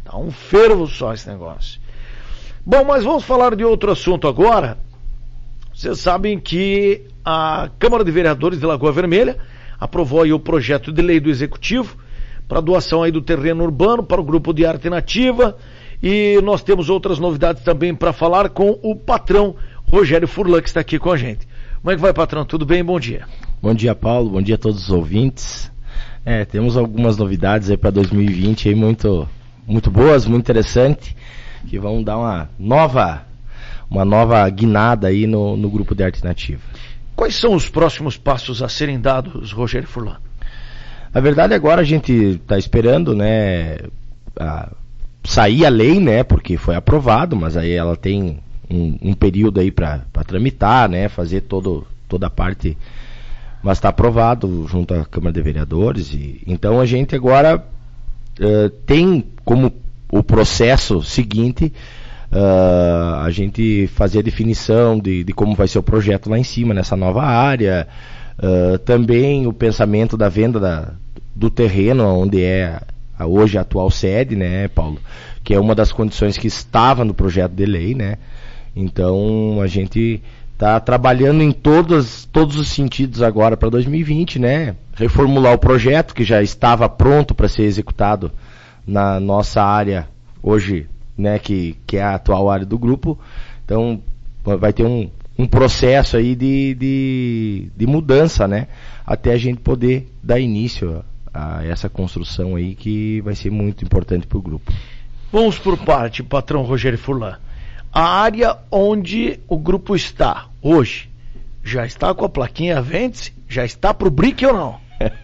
Tá um fervo só esse negócio. Bom, mas vamos falar de outro assunto agora. Vocês sabem que a Câmara de Vereadores de Lagoa Vermelha aprovou aí o projeto de lei do Executivo para doação aí do terreno urbano para o Grupo de Arte Nativa, e nós temos outras novidades também para falar com o patrão Rogério Furlan, que está aqui com a gente. Como é que vai, patrão? Tudo bem? Bom dia. Bom dia, Paulo. Bom dia a todos os ouvintes. Temos algumas novidades aí para 2020 aí muito boas, muito interessantes, que vão dar uma nova guinada aí no Grupo de Arte Nativa. Quais são os próximos passos a serem dados, Rogério Furlan? A verdade, agora a gente está esperando, né, sair a lei, né, porque foi aprovado, mas aí ela tem um período aí para tramitar, né, fazer toda a parte, mas está aprovado junto à Câmara de Vereadores, e então a gente agora tem como o processo seguinte a gente fazer a definição de como vai ser o projeto lá em cima, nessa nova área, também o pensamento da venda do terreno onde é hoje a atual sede, né, Paulo, que é uma das condições que estava no projeto de lei, né. Então a gente está trabalhando em todos os sentidos agora para 2020, né, reformular o projeto que já estava pronto para ser executado na nossa área hoje, né, que é a atual área do grupo. Então vai ter um processo aí de mudança, né, até a gente poder dar início a essa construção aí, que vai ser muito importante para o grupo. Vamos por parte, patrão Rogério Furlan. A área onde o grupo está hoje, já está com a plaquinha vende-se? Já está pro BRIC ou não?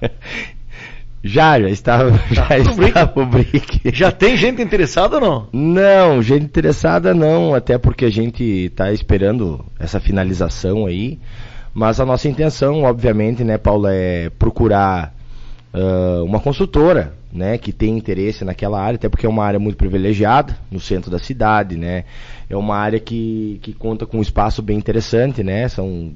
Já está pro BRIC. Já tem gente interessada ou não? Não, gente interessada não, até porque a gente está esperando essa finalização aí, mas a nossa intenção, obviamente, né, Paulo, é procurar uma construtora, né, que tem interesse naquela área, até porque é uma área muito privilegiada no centro da cidade, né, é uma área que conta com um espaço bem interessante, né, são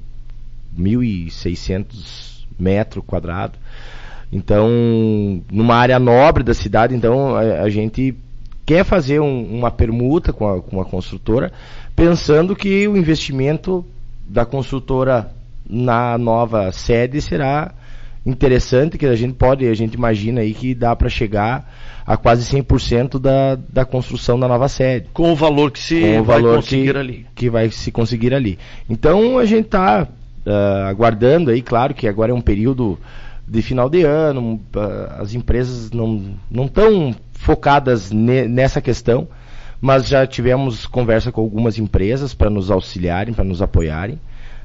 1.600 metros quadrados, então numa área nobre da cidade. Então a gente quer fazer uma permuta com a construtora, pensando que o investimento da construtora na nova sede será interessante, que a gente imagina aí que dá para chegar a quase 100% da construção da nova sede. Com o valor que vai se conseguir ali. Então a gente está aguardando aí, claro que agora é um período de final de ano, as empresas não estão focadas nessa questão, mas já tivemos conversa com algumas empresas para nos auxiliarem, para nos apoiarem.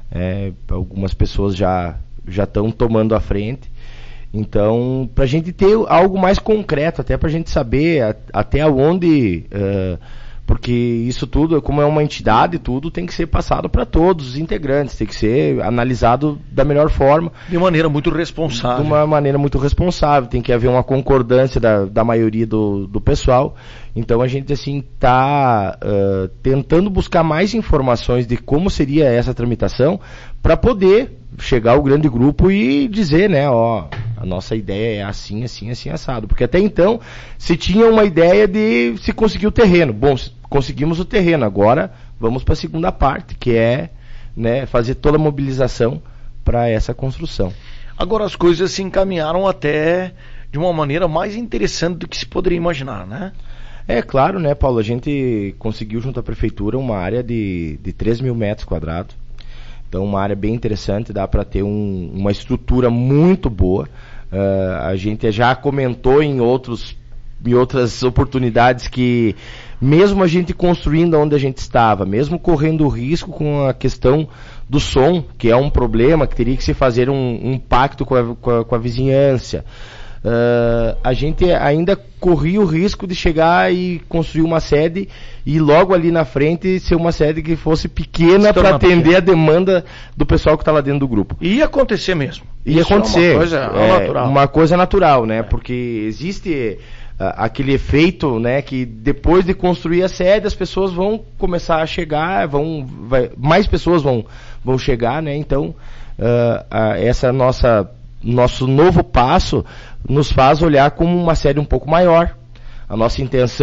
Algumas pessoas já estão tomando a frente. Então, para a gente ter algo mais concreto, até para a gente saber até onde, porque isso tudo, como é uma entidade, tudo tem que ser passado para todos os integrantes, tem que ser analisado da melhor forma. De maneira muito responsável. De uma maneira muito responsável, tem que haver uma concordância da maioria do pessoal. Então a gente assim está tentando buscar mais informações de como seria essa tramitação, para poder chegar ao grande grupo e dizer, né, a nossa ideia é assim, assim, assim, assado. Porque até então se tinha uma ideia de se conseguir o terreno. Bom, conseguimos o terreno, agora vamos para a segunda parte, que é, né, fazer toda a mobilização para essa construção. Agora as coisas se encaminharam até de uma maneira mais interessante do que se poderia imaginar, né? É claro, né, Paulo, a gente conseguiu junto à prefeitura uma área de 3.000 metros quadrados. Então uma área bem interessante, dá para ter uma estrutura muito boa. A gente já comentou em outras oportunidades que mesmo a gente construindo onde a gente estava, mesmo correndo risco com a questão do som, que é um problema, que teria que se fazer um pacto com a vizinhança, a gente ainda corria o risco de chegar e construir uma sede e logo ali na frente ser uma sede que fosse pequena para atender a demanda do pessoal que está lá dentro do grupo. Ia acontecer mesmo. Ia acontecer. Uma coisa natural, né? Porque existe aquele efeito, né, que depois de construir a sede as pessoas vão começar a chegar, mais pessoas vão chegar, né? Então essa nosso novo passo nos faz olhar como uma sede um pouco maior. A nossa intenção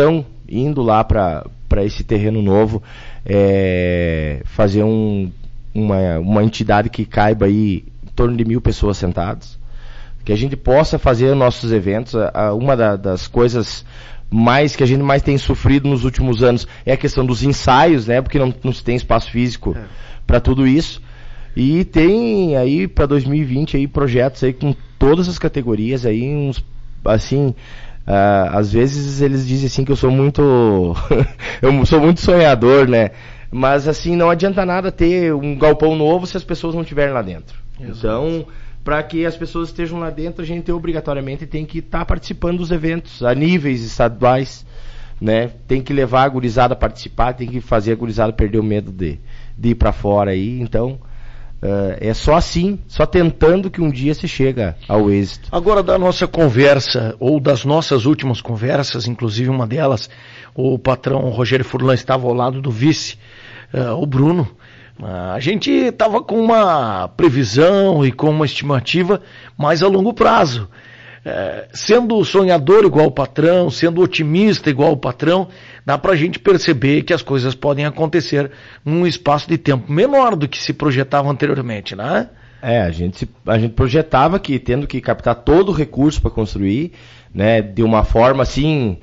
indo lá para esse terreno novo, fazer uma entidade que caiba aí em torno de 1.000 pessoas sentadas, que a gente possa fazer nossos eventos. Uma das coisas que a gente mais tem sofrido nos últimos anos é a questão dos ensaios, né? Porque não se tem espaço físico para tudo isso. E tem aí para 2020 aí projetos aí com todas as categorias aí, uns assim, às vezes eles dizem assim que eu sou muito eu sou muito sonhador, né? Mas assim, não adianta nada ter um galpão novo se as pessoas não estiverem lá dentro. Exato. Então, para que as pessoas estejam lá dentro, a gente obrigatoriamente tem que estar participando dos eventos a níveis estaduais, né? Tem que levar a gurizada a participar, tem que fazer a gurizada perder o medo de ir para fora aí. Então, é só assim, só tentando que um dia se chega ao êxito. Agora, da nossa conversa, ou das nossas últimas conversas, inclusive uma delas, o patrão Rogério Furlan estava ao lado do vice, o Bruno. A gente estava com uma previsão e com uma estimativa mais a longo prazo. Sendo sonhador igual o patrão, sendo otimista igual o patrão, dá pra gente perceber que as coisas podem acontecer num espaço de tempo menor do que se projetava anteriormente, né? A gente projetava que, tendo que captar todo o recurso para construir, né, de uma forma assim,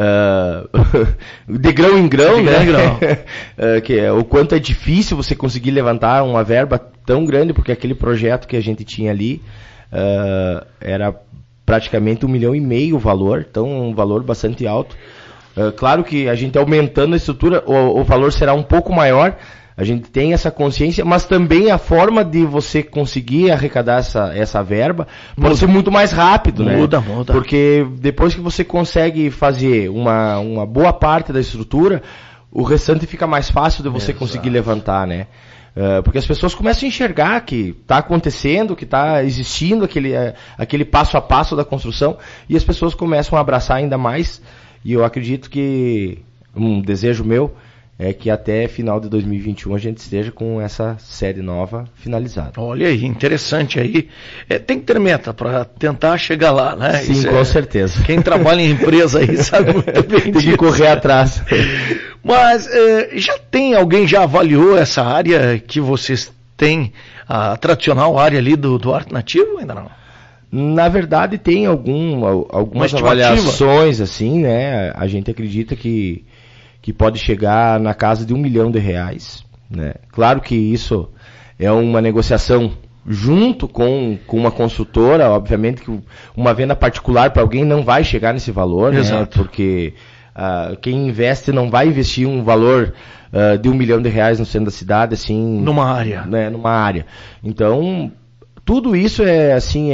de grão em grão, né? Que o quanto é difícil você conseguir levantar uma verba tão grande, porque aquele projeto que a gente tinha ali era praticamente 1,5 milhão o valor, então um valor bastante alto. Claro que a gente aumentando a estrutura, o valor será um pouco maior, a gente tem essa consciência, mas também a forma de você conseguir arrecadar essa verba pode ser muito mais rápido, né? Muda. Porque depois que você consegue fazer uma boa parte da estrutura, o restante fica mais fácil de você conseguir levantar, né? Porque as pessoas começam a enxergar que está acontecendo, que está existindo aquele passo a passo da construção, e as pessoas começam a abraçar ainda mais, e eu acredito que um desejo meu é que até final de 2021 a gente esteja com essa série nova finalizada. Olha aí, interessante aí. Tem que ter meta para tentar chegar lá, né? Sim, isso com certeza. Quem trabalha em empresa aí sabe muito bem disso. Tem que correr atrás. Mas alguém já avaliou essa área que vocês têm, a tradicional área ali do Arte Nativo? Ainda não? Na verdade tem algumas avaliações assim, né? A gente acredita que pode chegar na casa de R$1 milhão, né? Claro que isso é uma negociação junto com uma construtora, obviamente que uma venda particular para alguém não vai chegar nesse valor, né? Porque quem investe não vai investir um valor de R$1 milhão no centro da cidade, assim... Numa área. Né? Numa área. Então, tudo isso é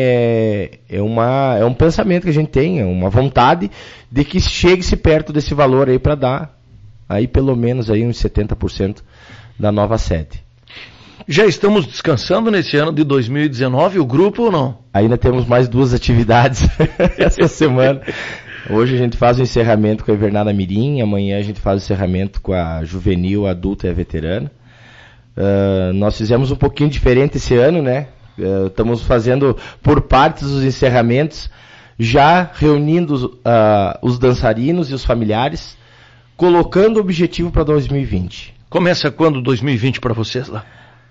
um pensamento que a gente tem, é uma vontade de que chegue-se perto desse valor aí para dar aí pelo menos aí uns 70% da nova sede. Já estamos descansando nesse ano de 2019, o grupo ou não? Ainda temos mais 2 atividades essa semana. Hoje a gente faz o encerramento com a Invernada Mirim, amanhã a gente faz o encerramento com a Juvenil, a Adulta e a Veterana. Nós fizemos um pouquinho diferente esse ano, né? Estamos fazendo por partes os encerramentos, já reunindo os dançarinos e os familiares, colocando o objetivo para 2020. Começa quando 2020 para vocês lá?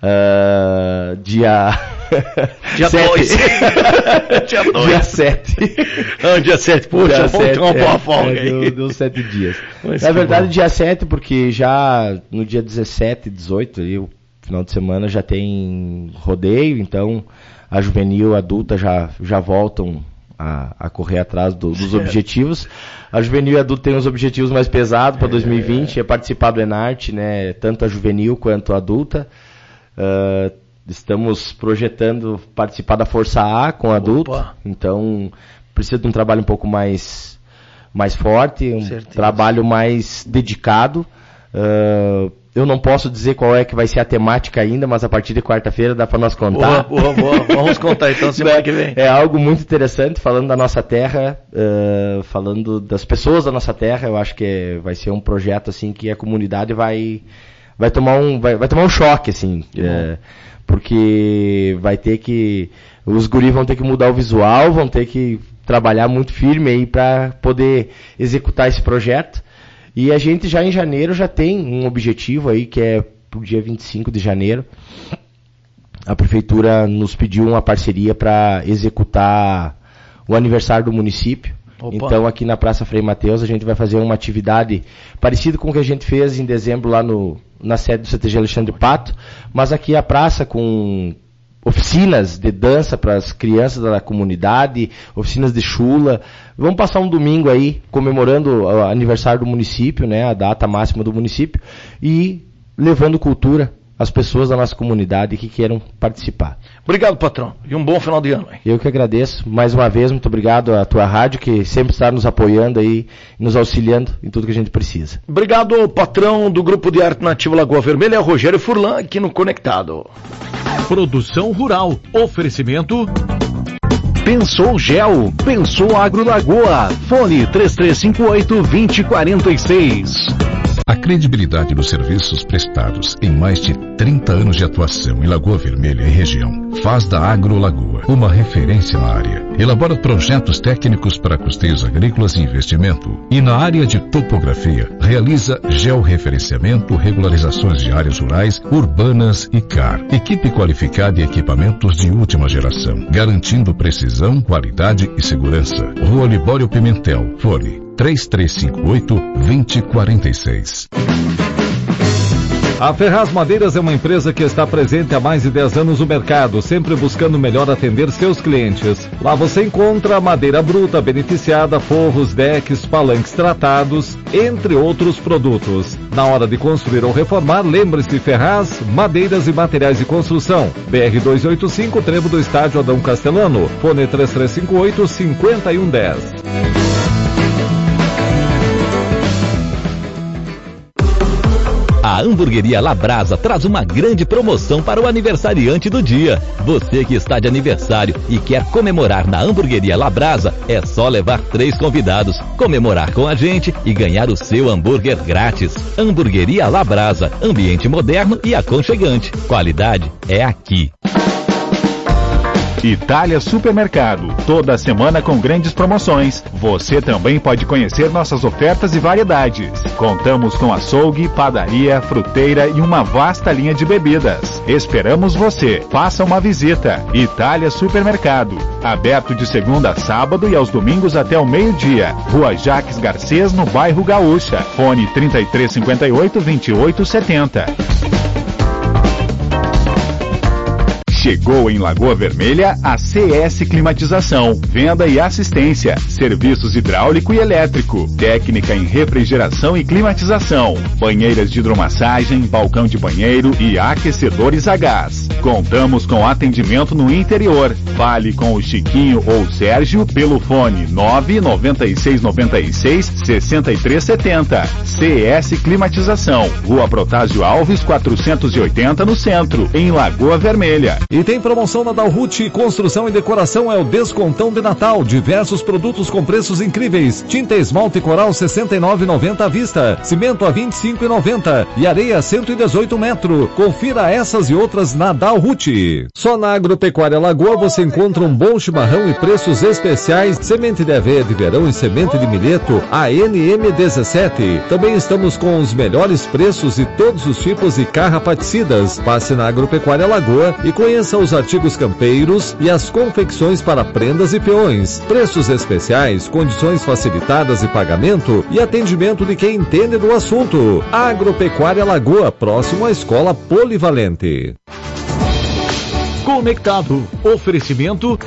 Dia 2. Dia 7. Dia 7, poxa, vamos ter uma boa folga aí. Deu 7 dias. Mas na verdade, dia 7, porque já no dia 17, 18, ali, o final de semana já tem rodeio, então a Juvenil, a Adulta já voltam a correr atrás dos objetivos. A Juvenil e a Adulta têm os objetivos mais pesados para 2020, é participar do Enarte, né, tanto a Juvenil quanto a Adulta. Estamos projetando participar da Força A com a Adulta, então precisa de um trabalho um pouco mais forte, trabalho mais dedicado. Eu não posso dizer qual é que vai ser a temática ainda, mas a partir de quarta-feira dá para nós contar. Boa. Vamos contar então semana que vem. É algo muito interessante, falando da nossa terra, falando das pessoas da nossa terra. Eu acho que vai ser um projeto assim que a comunidade vai tomar um choque, assim, porque os guris vão ter que mudar o visual, vão ter que trabalhar muito firme aí para poder executar esse projeto. E a gente já em janeiro já tem um objetivo aí, que é pro dia 25 de janeiro. A prefeitura nos pediu uma parceria para executar o aniversário do município. Opa. Então aqui na Praça Frei Mateus a gente vai fazer uma atividade parecida com o que a gente fez em dezembro lá na sede do CTG Alexandre Pato, mas aqui a praça com oficinas de dança para as crianças da comunidade, oficinas de chula. Vamos passar um domingo aí comemorando o aniversário do município, né, a data máxima do município, e levando cultura às pessoas da nossa comunidade que queiram participar. Obrigado, patrão. E um bom final de ano. Hein? Eu que agradeço. Mais uma vez, muito obrigado à tua rádio, que sempre está nos apoiando aí, nos auxiliando em tudo que a gente precisa. Obrigado ao patrão do Grupo de Arte Nativa Lagoa Vermelha, Rogério Furlan, aqui no Conectado. Produção Rural. Oferecimento... Pensou Gel, Pensou Agro Lagoa, fone 3358-2046. A credibilidade dos serviços prestados em mais de 30 anos de atuação em Lagoa Vermelha e região faz da Agro Lagoa uma referência na área. Elabora projetos técnicos para custeios agrícolas e investimento. E na área de topografia, realiza georreferenciamento, regularizações de áreas rurais, urbanas e CAR. Equipe qualificada e equipamentos de última geração, garantindo precisão, qualidade e segurança. Rua Libório Pimentel, fone 3358-2046. A Ferraz Madeiras é uma empresa que está presente há mais de 10 anos no mercado, sempre buscando melhor atender seus clientes. Lá você encontra madeira bruta, beneficiada, forros, decks, palanques tratados, entre outros produtos. Na hora de construir ou reformar, lembre-se Ferraz, Madeiras e Materiais de Construção. BR-285, Trevo do Estádio Adão Castelano. Fone 3358-5110. A Hamburgueria Labrasa traz uma grande promoção para o aniversariante do dia. Você que está de aniversário e quer comemorar na Hamburgueria Labrasa, é só levar 3 convidados, comemorar com a gente e ganhar o seu hambúrguer grátis. Hamburgueria Labrasa, ambiente moderno e aconchegante. Qualidade é aqui. Itália Supermercado, toda semana com grandes promoções. Você também pode conhecer nossas ofertas e variedades. Contamos com açougue, padaria, fruteira e uma vasta linha de bebidas. Esperamos você. Faça uma visita. Itália Supermercado, aberto de segunda a sábado e aos domingos até o meio-dia. Rua Jaques Garcês, no bairro Gaúcha. Fone 3358-2870. Chegou em Lagoa Vermelha a CS Climatização, venda e assistência, serviços hidráulico e elétrico, técnica em refrigeração e climatização, banheiras de hidromassagem, balcão de banheiro e aquecedores a gás. Contamos com atendimento no interior. Fale com o Chiquinho ou o Sérgio pelo fone 99696-6370. CS Climatização, Rua Protásio Alves 480 no centro, em Lagoa Vermelha. E tem promoção na Dalhut, construção e decoração é o descontão de Natal. Diversos produtos com preços incríveis. Tinta esmalte coral R$ 69,90 à vista. Cimento a R$ 25,90 e areia 118 metros. Confira essas e outras na Dalhut. Só na Agropecuária Lagoa você encontra um bom chimarrão e preços especiais. Semente de aveia de verão e semente de milheto a NM17. Também estamos com os melhores preços e todos os tipos de carrapaticidas. Passe na Agropecuária Lagoa e conheça os artigos campeiros e as confecções para prendas e peões. Preços especiais, condições facilitadas de pagamento e atendimento de quem entende do assunto. Agropecuária Lagoa, próximo à Escola Polivalente. Conectado. Oferecimento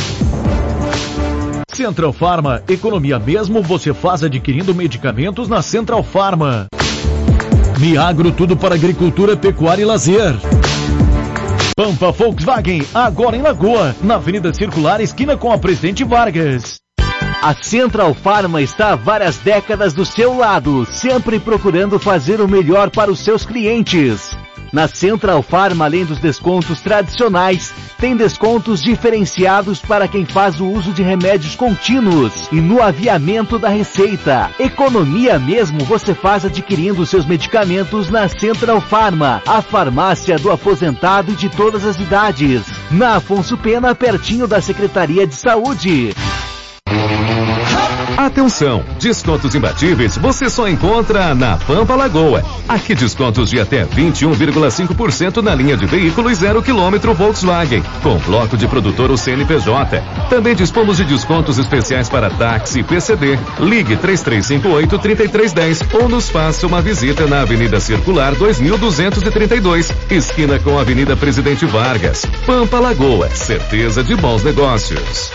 Central Farma. Economia mesmo você faz adquirindo medicamentos na Central Farma. Miagro, tudo para agricultura, pecuária e lazer. Pampa Volkswagen, agora em Lagoa, na Avenida Circular, esquina com a Presidente Vargas. A Central Farma está há várias décadas do seu lado, sempre procurando fazer o melhor para os seus clientes. Na Central Farma, além dos descontos tradicionais, tem descontos diferenciados para quem faz o uso de remédios contínuos e no aviamento da receita. Economia mesmo você faz adquirindo seus medicamentos na Central Farma, a farmácia do aposentado e de todas as idades. Na Afonso Pena, pertinho da Secretaria de Saúde. Atenção, descontos imbatíveis você só encontra na Pampa Lagoa. Aqui descontos de até 21,5% na linha de veículos 0 km Volkswagen, com bloco de produtor ou CNPJ. Também dispomos de descontos especiais para táxi e PCD. Ligue 3358-3310 ou nos faça uma visita na Avenida Circular 2232, esquina com a Avenida Presidente Vargas. Pampa Lagoa, certeza de bons negócios.